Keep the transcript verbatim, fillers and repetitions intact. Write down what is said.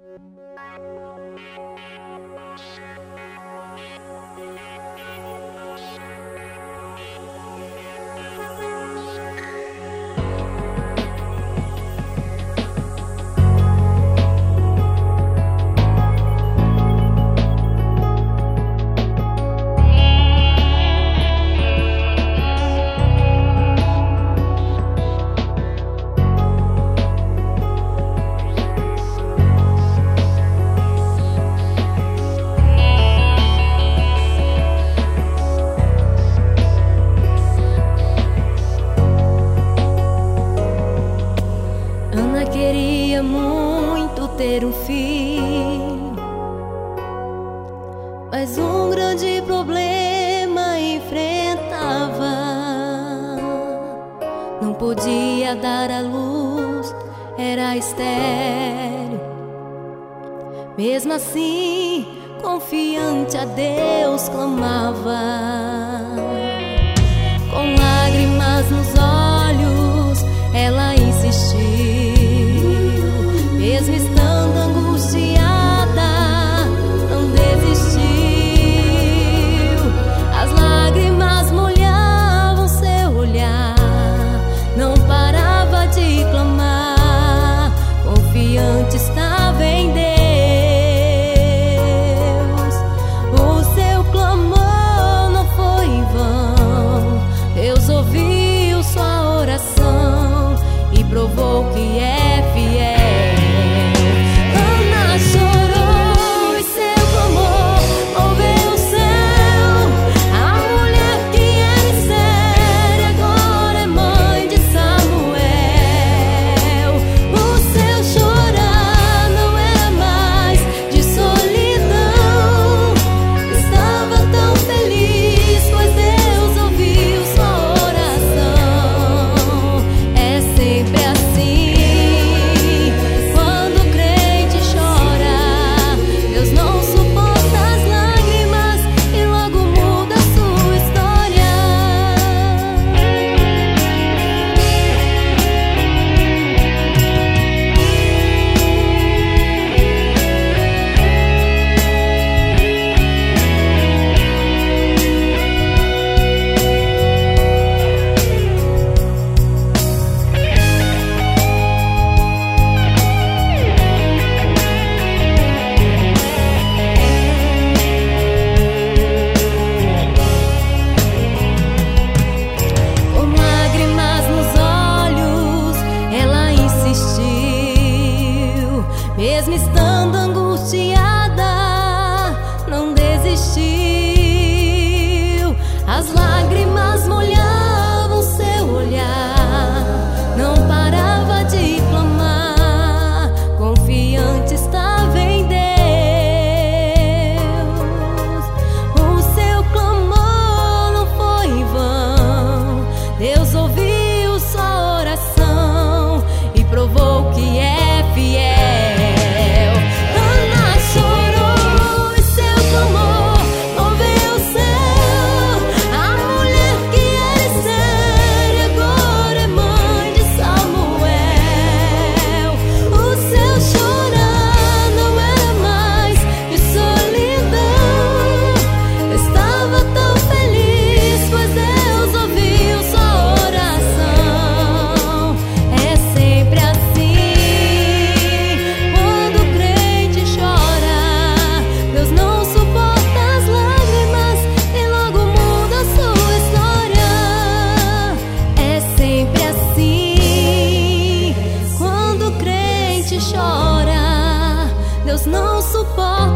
Queria muito ter um filho, mas um grande problema enfrentava. Não podia dar à luz, era estéril. Mesmo assim, confiante a Deus clamava. Com lágrimas nos olhos, ela insistiu. Mesmo estando angustiada, não desistiu. As lágrimas molhavam seu olhar, não parava de clamar. Confiante estava em Deus. O seu clamor não foi em vão. Deus ouviu sua oração e provou que é fiel. Mesmo estando angustiada, não desistiu. As lágrimas molhavam seu olhar, não parava de clamar. Confiante estava em Deus. O seu clamor não foi em vão. Deus ouviu sua oração e provou que é fiel. Chora, Deus não suporta